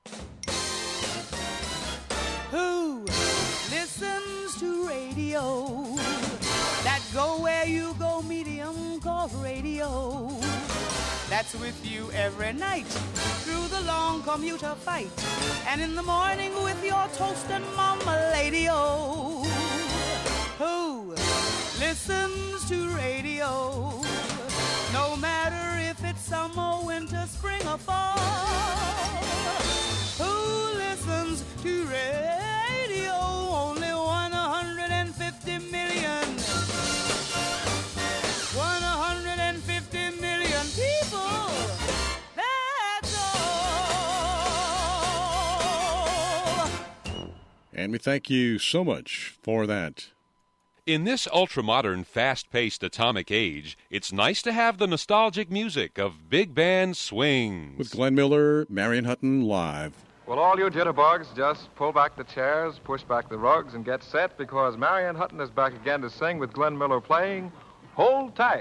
Who listens to radio? That go where you go medium called radio. That's with you every night through the long commuter fight, and in the morning with your toast and mama lady-o. Who listens to radio? No matter if it's summer, winter, spring, or fall. Who listens to radio? Only 150 million. 150 million people. That's all. And we thank you so much for that. In this ultra-modern, fast-paced atomic age, it's nice to have the nostalgic music of big band swings. With Glenn Miller, Marion Hutton live. Well, all you jitterbugs, just pull back the chairs, push back the rugs, and get set, because Marion Hutton is back again to sing with Glenn Miller playing Hold Tight.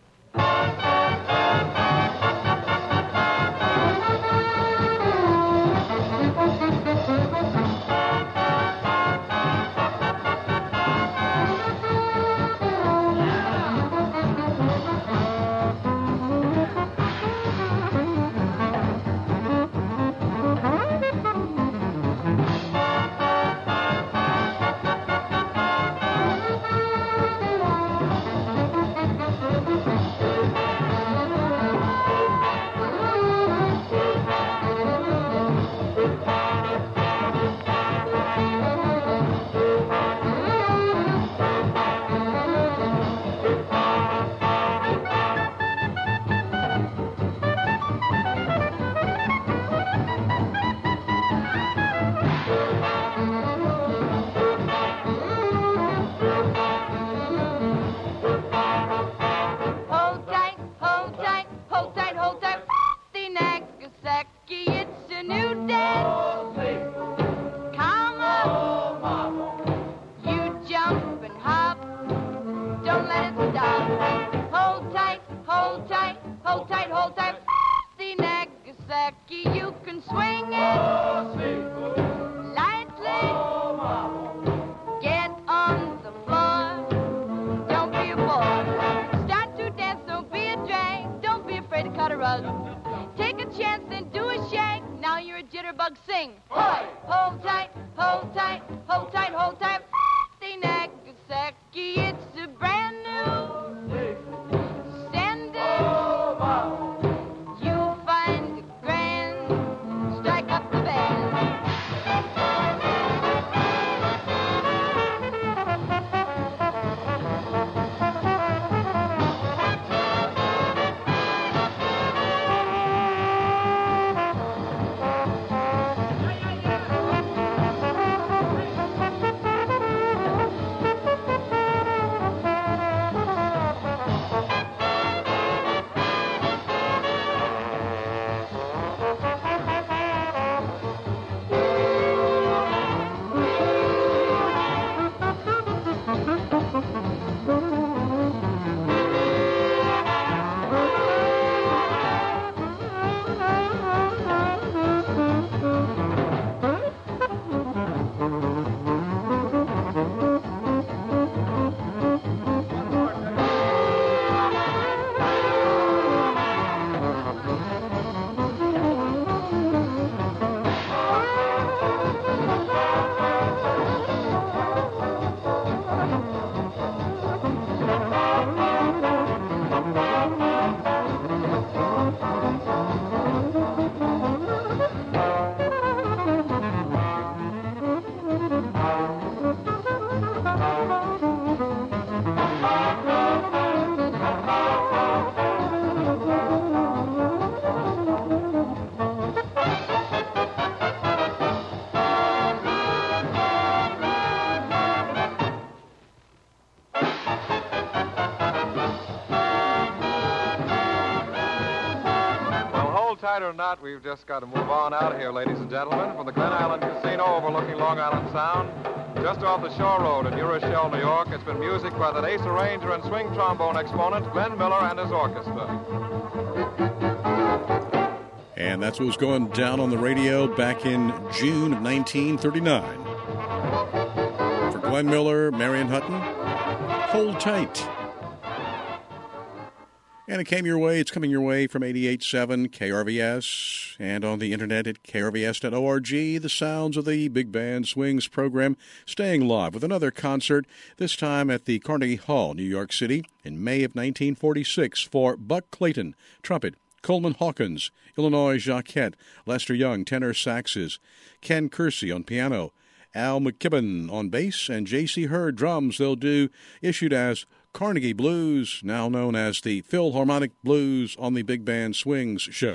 Or not, we've just got to move on out of here, ladies and gentlemen, from the Glen Island Casino overlooking Long Island Sound, just off the Shore Road in New Rochelle, New York. It's been music by that ace arranger and swing trombone exponent, Glenn Miller and his orchestra. And that's what was going down on the radio back in June of 1939. For Glenn Miller, Marion Hutton, Hold Tight. And it's coming your way from 88.7 KRVS and on the internet at krvs.org. The sounds of the Big Band Swings program, staying live with another concert, this time at the Carnegie Hall, New York City, in May of 1946 for Buck Clayton, trumpet, Coleman Hawkins, Illinois Jacquette, Lester Young, tenor saxes, Ken Kersey on piano, Al McKibben on bass, and J.C. Hurd drums. They'll do, issued as Carnegie Blues, now known as the Philharmonic Blues, on the Big Band Swings show.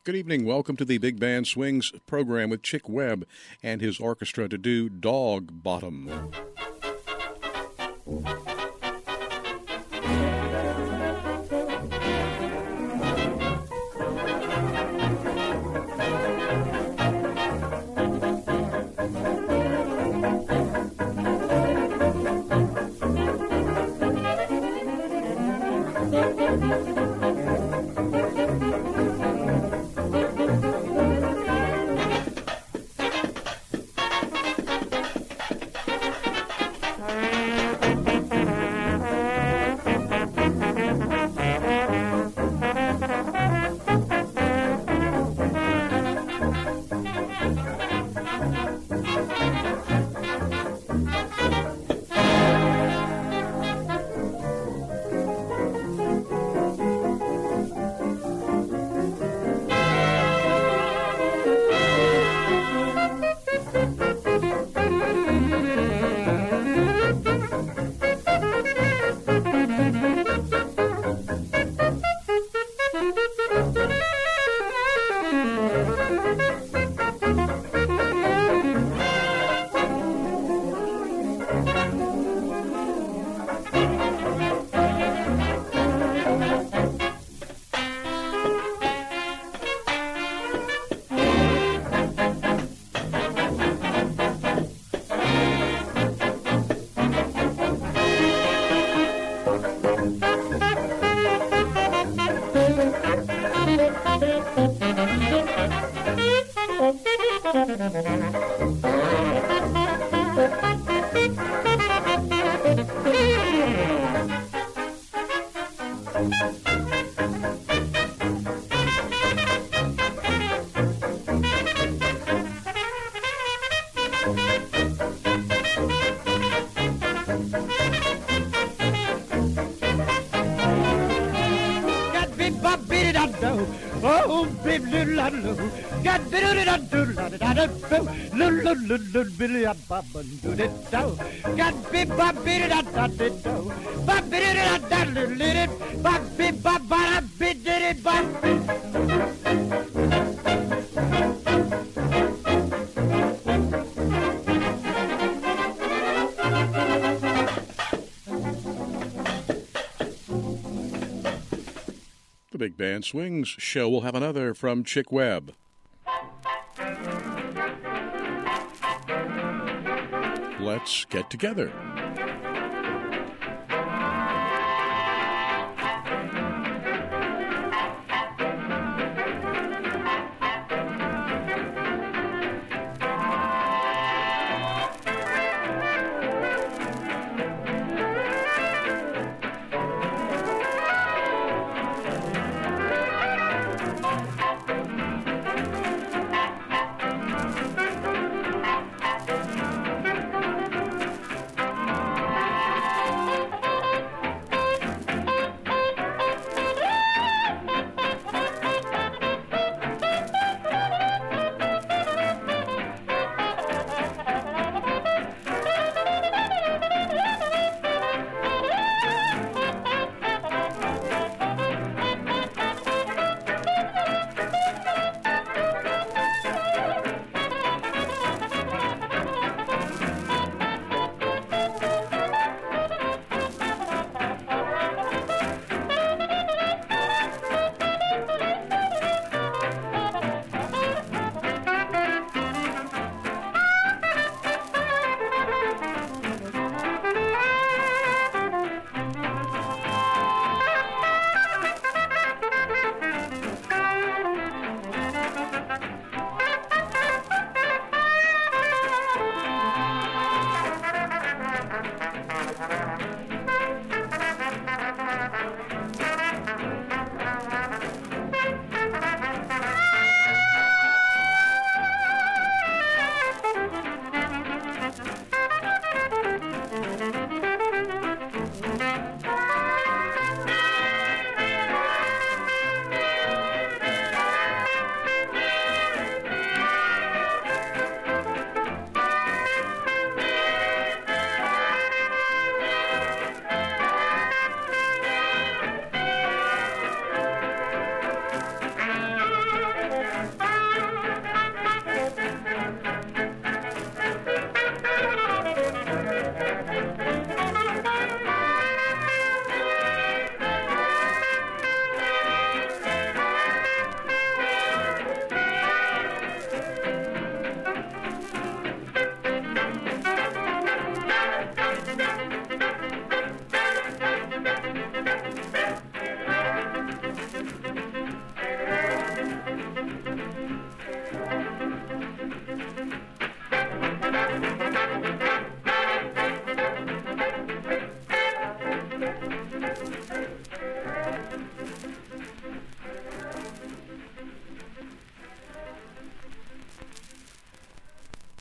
Good evening. Welcome to the Big Band Swings program with Chick Webb and his orchestra to do Dog Bottom. The Big Band Swings show will have another from Chick Webb. Let's get together.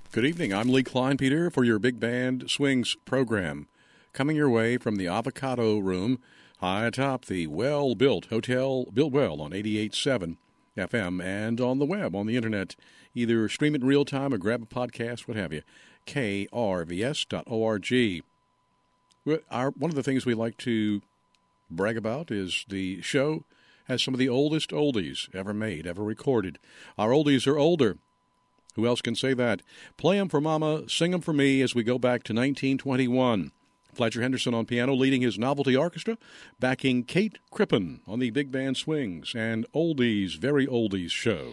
Good evening. I'm Lee Kleinpeter for your Big Band Swings program. Coming your way from the Avocado Room, high atop the well-built Hotel Built Well on 88.7 FM and on the web, on the internet. Either stream it in real time or grab a podcast, what have you. krvs.org. One of the things we like to brag about is the show has some of the oldest oldies ever made, ever recorded. Our oldies are older. Who else can say that? Play 'em for Mama, sing 'em for me as we go back to 1921. Fletcher Henderson on piano leading his novelty orchestra, backing Kate Crippen on the Big Band Swings and Oldies, Very Oldies show.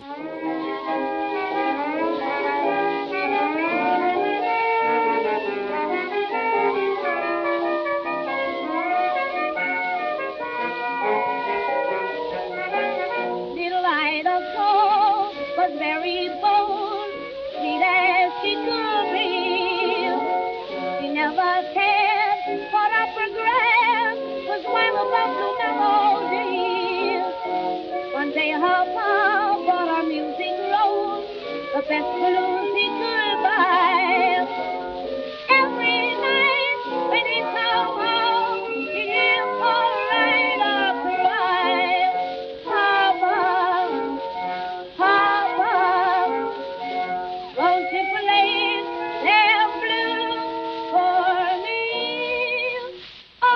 Little Ida Cole was very bold, sweet as she could be. She never cared for upper grass, was wild about the melody. One day her pa bought her music roll, the best blues he could buy. Every night when he come home, he'd hear poor Ida cry. Papa, Papa, won't you play their blues for me? Oh,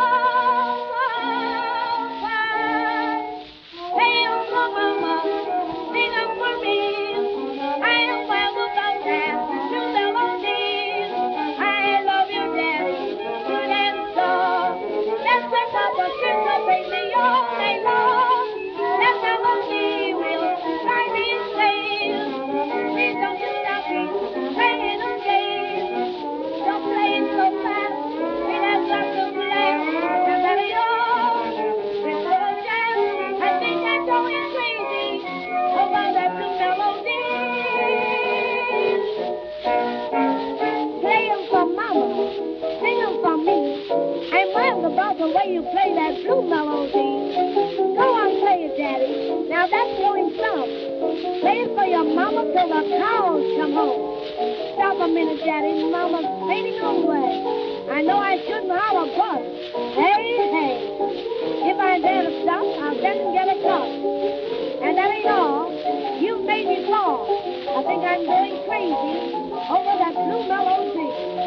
Papa, play 'em for Mama, sing 'em for me. I am wild about that blue melodies. I love you, Daddy, good and soft. That's why Papa syncopates me all day long. That melody will drive me insane. Please don't you stop me playing them days. Don't play it so fast, it has got to play. And let it all with little jazz. I think I'm going crazy over that blue melody. Play 'em for Mama, sing 'em for me. I'm wild about the way you play that blue melody. Go on, play it, Daddy. Now that's going some. Play it for your mama till the cows come home. Stop a minute, Daddy. Mama's fading away. I know I shouldn't holler, but hey, hey. If I dare to stop, I'll then get a cut. And that ain't all. You made me fall. I think I'm going crazy over that blue melody.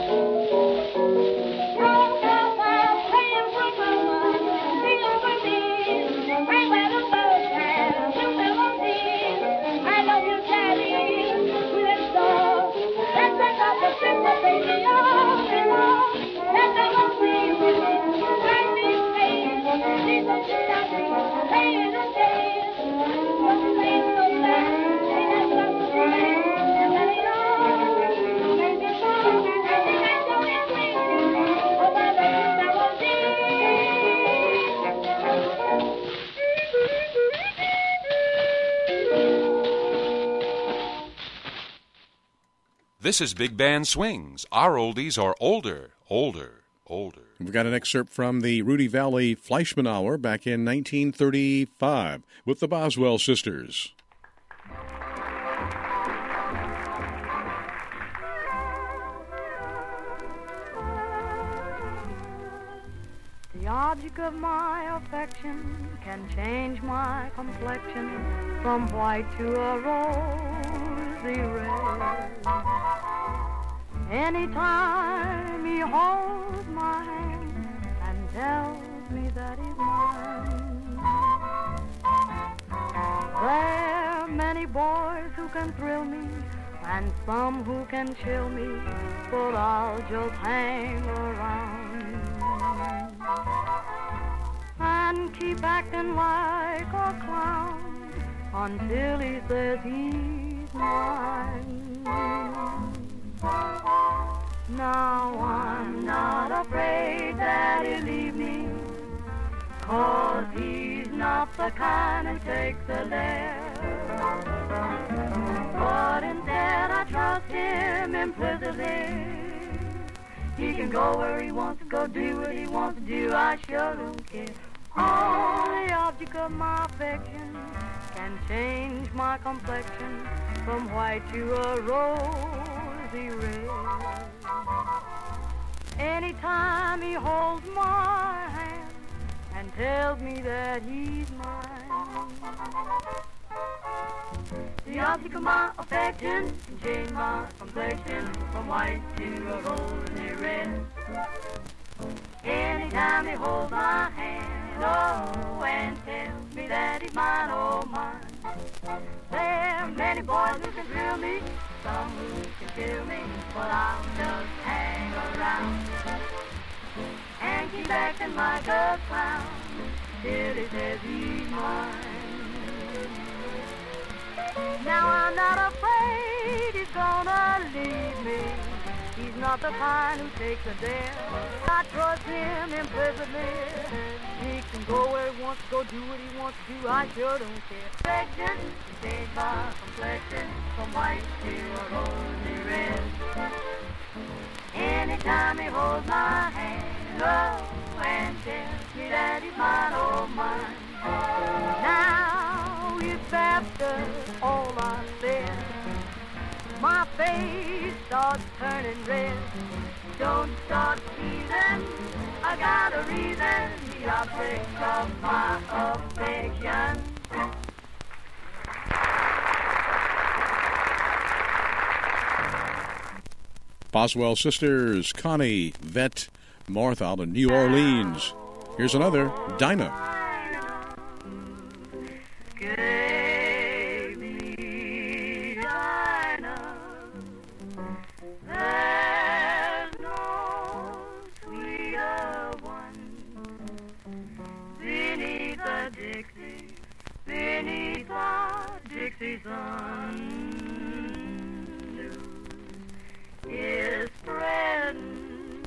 Oh, Papa, play 'em for Mama, sing 'em for me. I'm glad about that blue melody. I love you, Daddy, good and soft. That's enough to syncopate me all day long. That melody will drive me insane. Please don't you stop me playing them days. Don't play it so fast, it has got to play. And let it all make me fall. I think I'm going crazy over that melody. This is Big Band Swings. Our oldies are older, older, older. We've got an excerpt from the Rudy Valley Fleischman Hour back in 1935 with the Boswell Sisters. The object of my affection can change my complexion from white to a rosy red. Anytime he holds my hand and tells me that he's mine. There are many boys who can thrill me and some who can chill me, but I'll just hang around and keep acting like a clown until he says he's mine. Now I'm not afraid that he'll leave me, 'cause he's not the kind who takes a dare. But instead I trust him implicitly. He can go where he wants to go, do what he wants to do, I sure don't care. Oh, the object of my affection can change my complexion from white to a rosy rosy red. Anytime he holds my hand and tells me that he's mine, the object of my affection can change my complexion from white to a rosy red. Anytime he holds my hand, oh, and tells me that he's mine, oh, mine. There are many boys who can thrill me, some who can kill me, but I'll just hang around and keep acting like a clown till he says he's mine. Now I'm not afraid he's gonna leave me. He's not the kind who takes a dare. I trust him implicitly. He can go where he wants to go, do what he wants to do. I sure don't care. Affection, change my complexion from white to a rosy red. Anytime he holds my hand, oh, and tells me that he's mine, oh, mine. Now, if after all I said, my face starts turning red, don't start teasing, I got a reason, the object of my affection. Boswell Sisters, Connie, Vet, Martha out of New Orleans. Here's another, Dinah. Dixie sun news is spreading.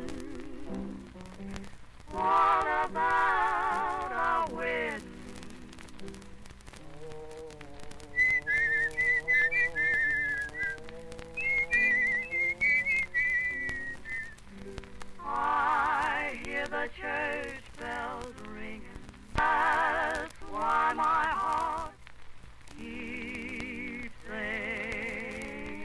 What about our wedding? I hear the church bells ringing. That's why my heart keeps singing.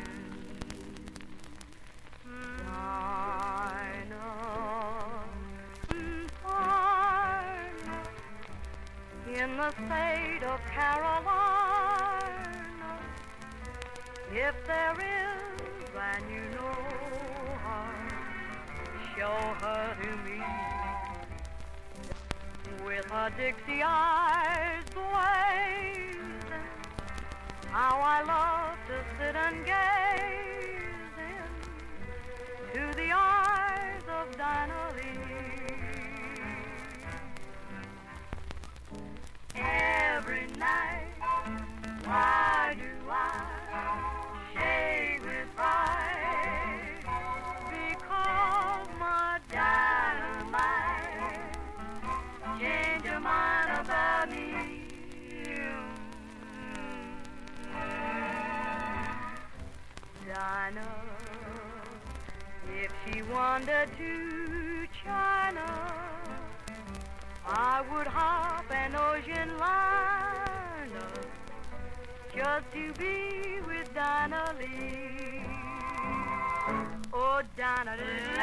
In the state of Carolina, if there is, and you know her, show her to me. With her Dixie eyes blazing, how I love to sit and gaze into the eyes of Dinah Lee. Every night, why do I shake with pride? Because my dynamite change your mind about me. Dinah, if she wandered to China, I would hop an ocean liner just to be with Dinah Lee. Oh, Dinah,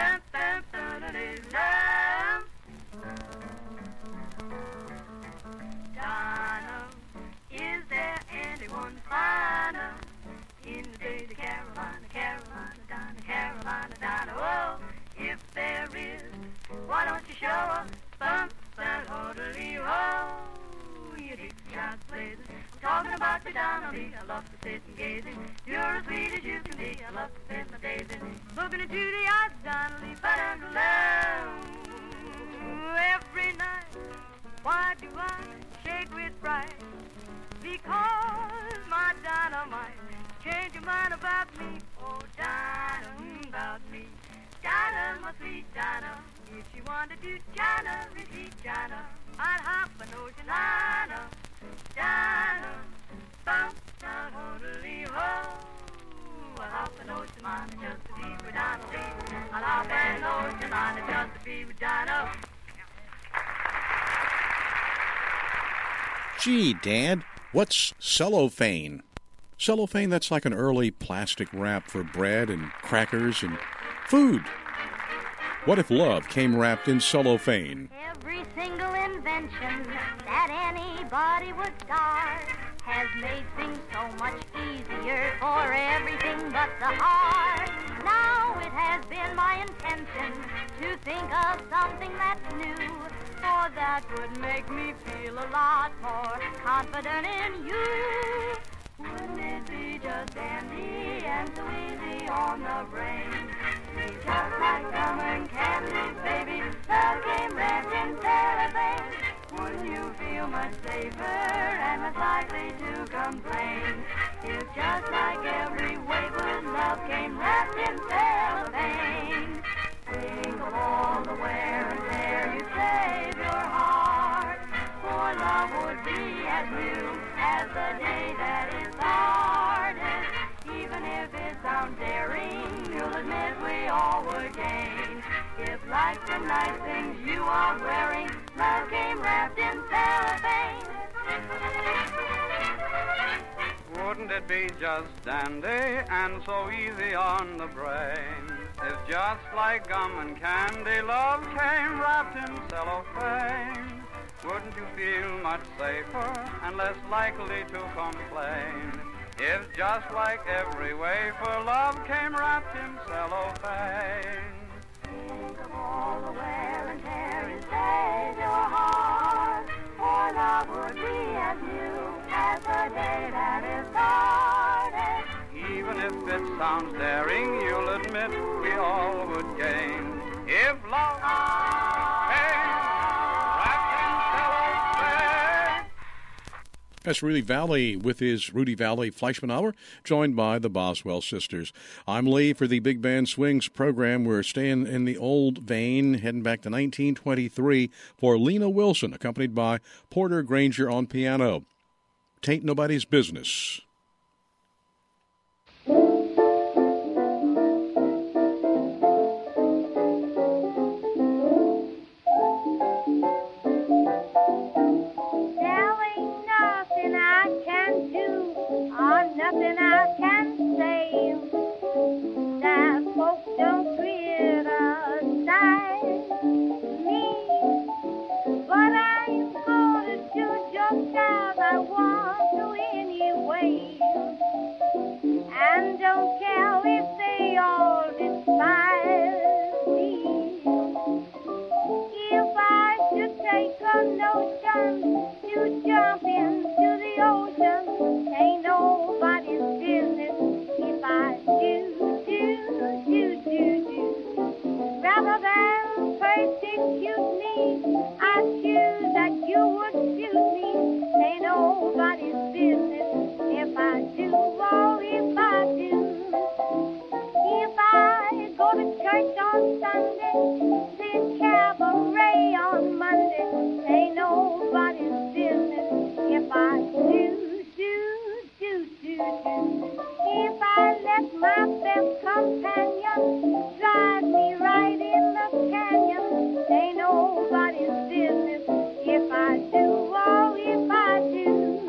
Dinah, is there anyone finer in the state of Carolina, Carolina, Dinah, Carolina, Dinah? Oh, if there is, why don't you show her some that orderly? Oh, you Dixie eyes blazing. I'm talking about you, Dinah Lee. I love to sit and gazing. You're as sweet as you can be. I love to spend my days in looking into the eyes of Dinah Lee. But I'm alone every night. Why do I shake with fright? Because my dynamite changed your mind about me. Oh, Dinah, about me. Dinah, my sweet Dinah. If she wanted to China, receive China, I'd hop an ocean liner. Dinah, bump down, orderly, ho. I'll hop an ocean liner just to be with Dinah Lee. I'll hop an ocean liner just to be with Dinah. Gee, Dad, what's cellophane? Cellophane, that's like an early plastic wrap for bread and crackers and food. What if love came wrapped in cellophane? Every single invention that anybody would start has made things so much easier for everything but the heart. Now it has been my intention to think of something that's new, for that would make me feel a lot more confident in you. Wouldn't it be just dandy and so easy on the brain? Be just like gum and candy, baby. Love came wrapped in cellophane. Wouldn't you feel much safer and less likely to complain? If just like every wafer, love came wrapped in cellophane. Think of all the wear and tear you save your heart, for love would be as new as the day that it started. Even if it sounds daring, you'll admit we all would gain. If like the nice things you are wearing, love came wrapped in cellophane. Wouldn't it be just dandy and so easy on the brain? If just like gum and candy, love came wrapped in cellophane. Wouldn't you feel much safer and less likely to complain? If just like every wafer, love came wrapped in cellophane. Think of all the wear and tear you save your heart, for love would be as new as the day that it started. Even if it sounds daring, you'll admit we all would gain. If love came wrapped in cellophane. That's Rudy Valley with his Rudy Valley Fleischman Hour, joined by the Boswell sisters. I'm Lee for the Big Band Swings program. We're staying in the old vein, heading back to 1923 for Lena Wilson, accompanied by Porter Granger on piano. Tain't Nobody's Business. Nothing I can say that folks don't criticize me, but I'm gonna do just as I want to anyway, and don't care if they all despise me. If I should take a notion to jump into the ocean, ain't nobody's business if I do. Rather than persecute me, I choose that you would shoot me. Ain't nobody's business if I do or if I do. If I go to church on Sunday, see cabaret on Monday, ain't nobody's business if I do. If I let my best companion drive me right in the canyon, ain't nobody's business if I do or if I do.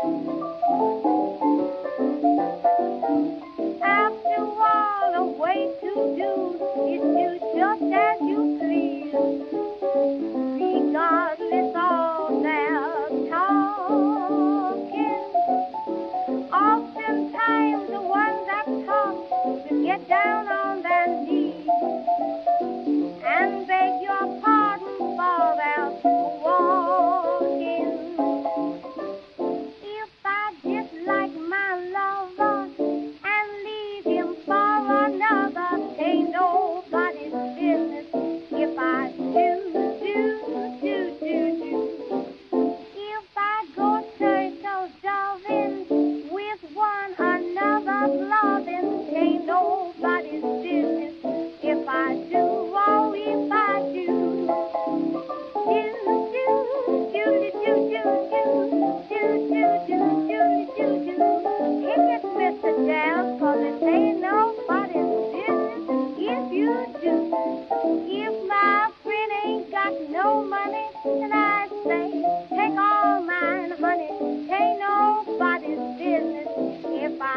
After all, a way to do is do just as you please, regardless of their talking. Oftentimes the ones that talk will get down on their knees and beg your pardon for their walking. If I dislike my lover and leave him for another, ain't nobody's business if I do. If I go turtle-doving with one another loving, ain't nobody's business if I do or if I do. Hit it, Mr. Jazz, 'cause it ain't nobody's business if you do. If my friend ain't got no money, then I say, take all mine, honey. Ain't nobody's business if I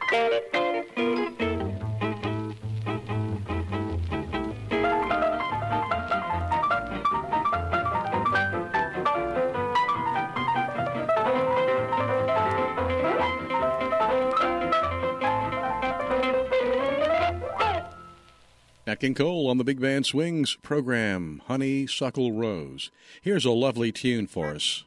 Nat King Cole on the Big Band Swings program, Honeysuckle Rose. Here's a lovely tune for us.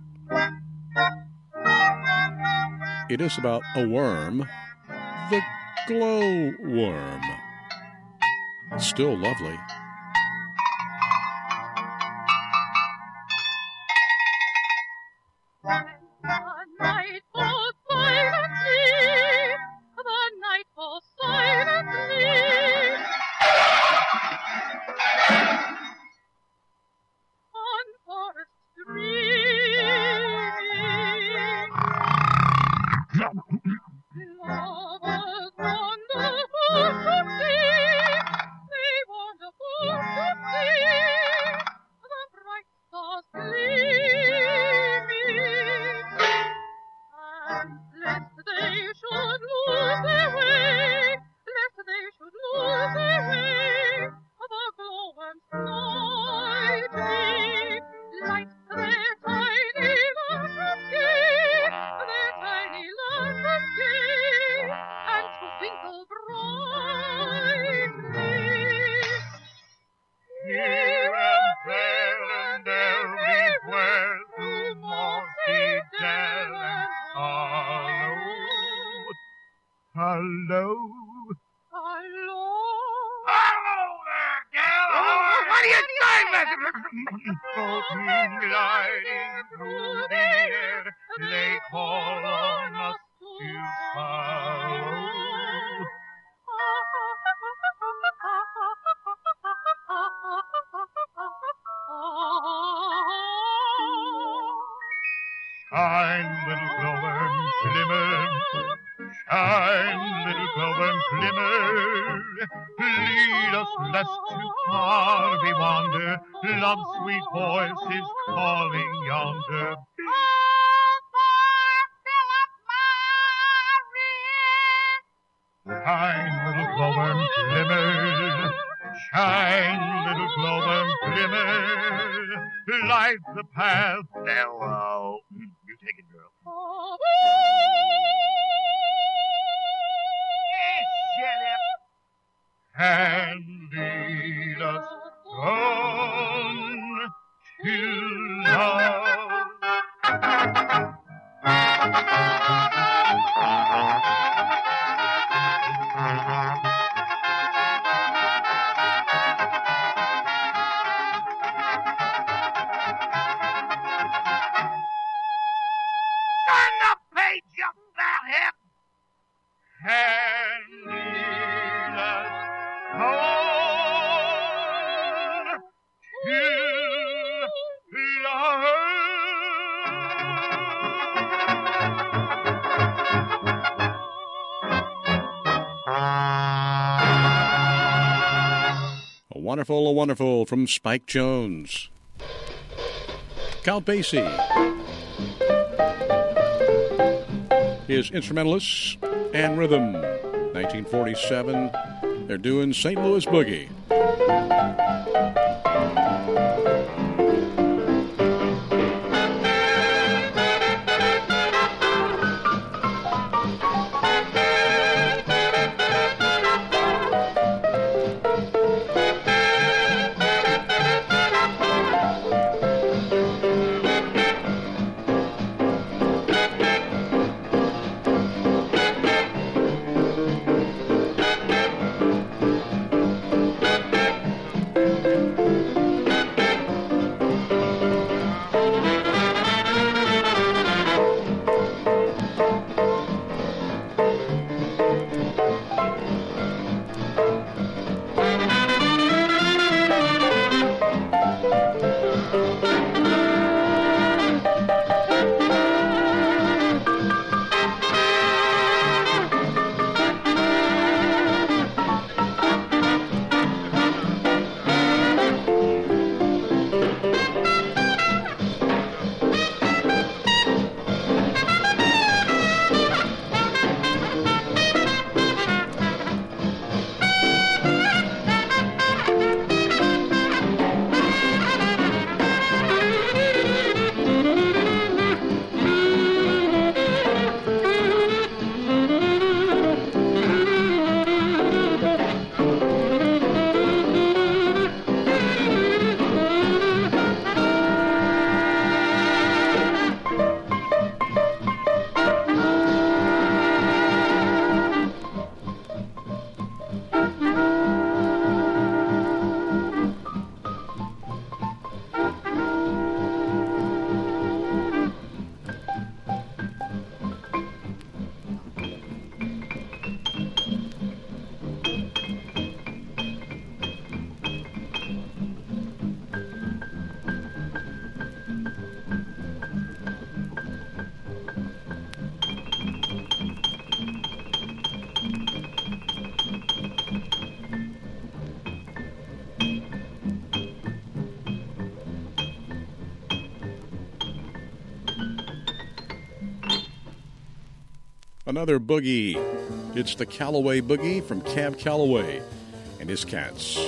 It is about a worm, the glowworm. It's still lovely. Wonderful, wonderful from Spike Jones. Count Basie. His instrumentalists and rhythm. 1947. They're doing St. Louis Boogie. another boogie. It's the Callaway Boogie from Cab Calloway and his Cats.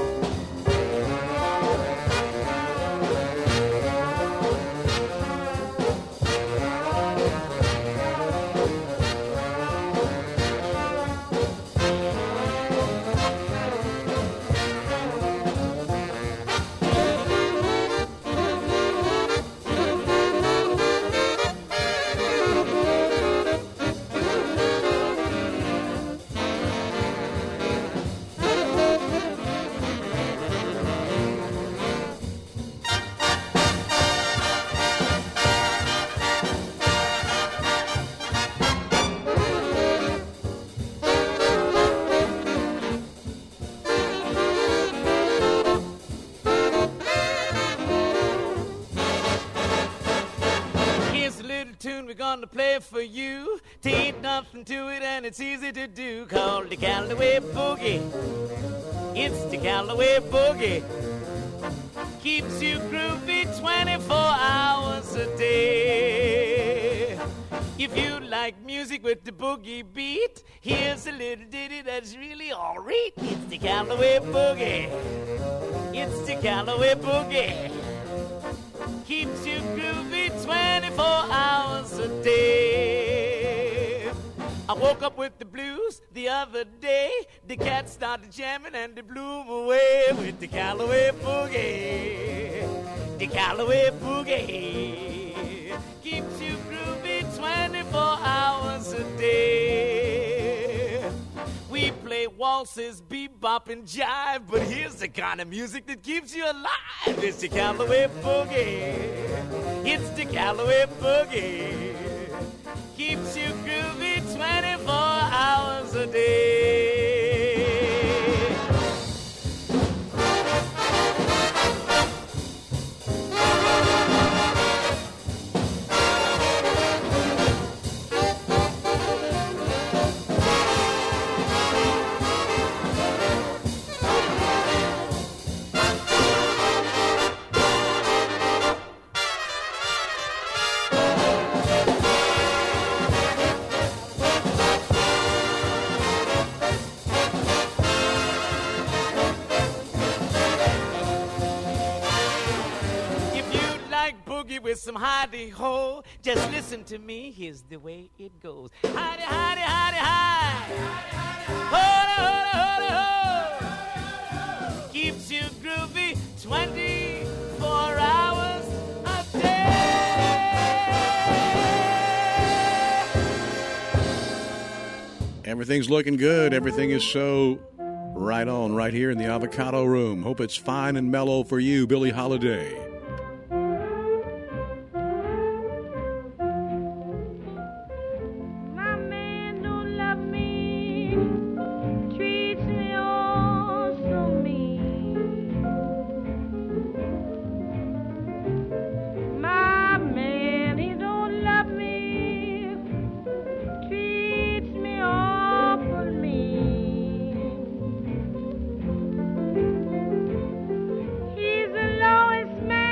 To play for you, ain't nothing to it and it's easy to do. Called the Callaway Boogie. It's the Callaway Boogie. Keeps you groovy 24 hours a day. If you like music with the boogie beat, here's a little ditty that's really alright. It's the Callaway Boogie. It's the Callaway Boogie. Keeps you groovy 24 hours a day. I woke up with the blues the other day. The Cats started jamming and they blew 'em away with the Callaway Boogie. The Callaway Boogie keeps you groovy 24 hours a day. We play waltzes, bebop, and jive, but here's the kind of music that keeps you alive. It's the Callaway Boogie. It's the Callaway Boogie. Keeps you groovy 24 hours a day. With some hidey-ho, just listen to me, here's the way it goes. Hidey, hidey, hidey, hi. Hoda, hoda, hoda, ho. Keeps you groovy 24 hours a day. Everything's looking good. Everything is so right on right here in the Avocado Room. Hope it's fine and mellow for you, Billie Holiday. He's the lowest man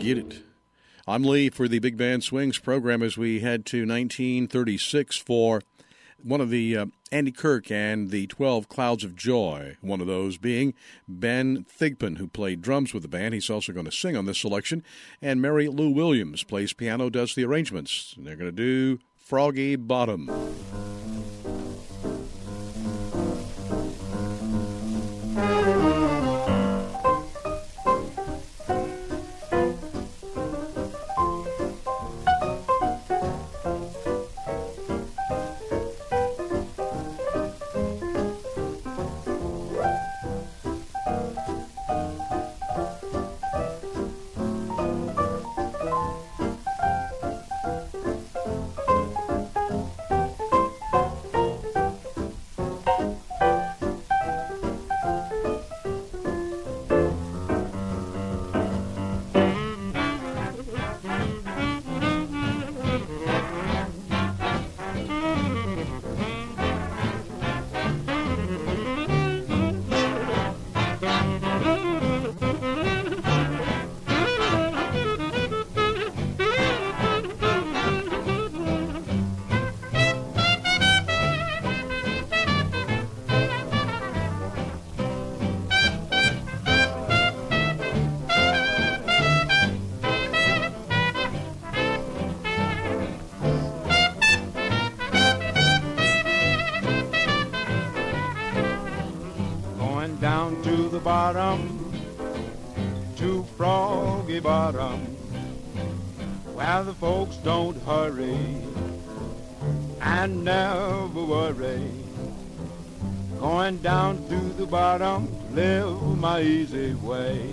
Get it. I'm Lee for the Big Band Swings program as we head to 1936 for one of the Andy Kirk and the 12 Clouds of Joy, one of those being Ben Thigpen, who played drums with the band. He's also going to sing on this selection. And Mary Lou Williams plays piano, does the arrangements. And they're going to do Froggy Bottom. Bottom, to Froggy Bottom, where the folks don't hurry and never worry. Going down to the bottom, live my easy way.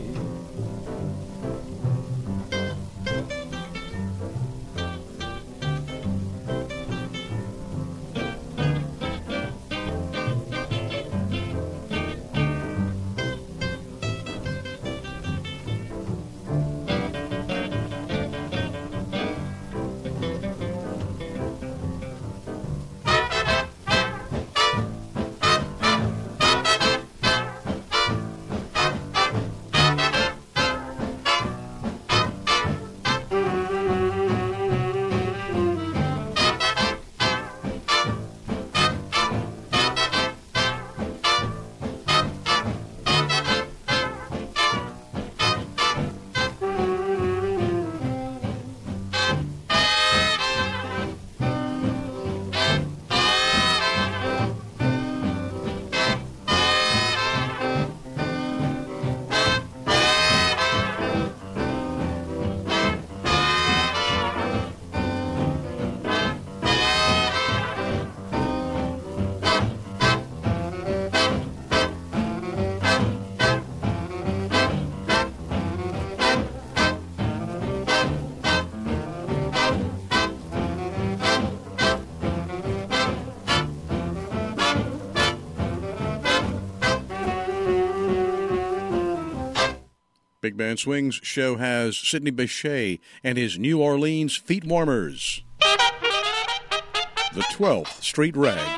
Big Band Swings show has Sidney Bechet and his New Orleans Feet Warmers. The 12th Street Rag.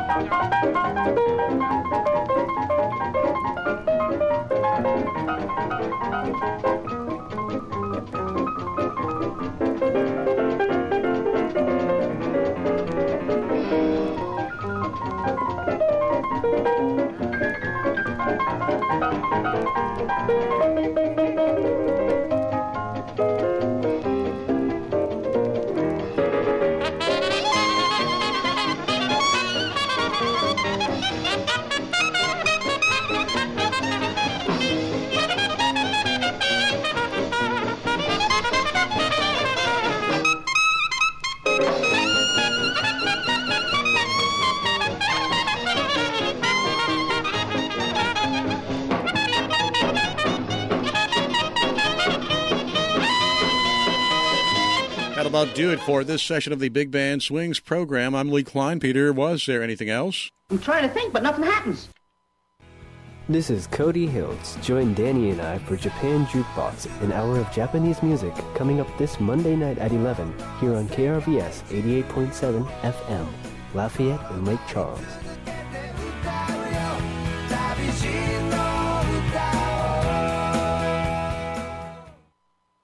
That'll about do it for this session of the Big Band Swings program. I'm Lee Kleinpeter. Was there anything else? I'm trying to think, but nothing happens. This is Cody Hiltz. Join Danny and I for Japan Jukebox, an hour of Japanese music coming up this Monday night at 11 here on KRVS 88.7 FM, Lafayette and Lake Charles.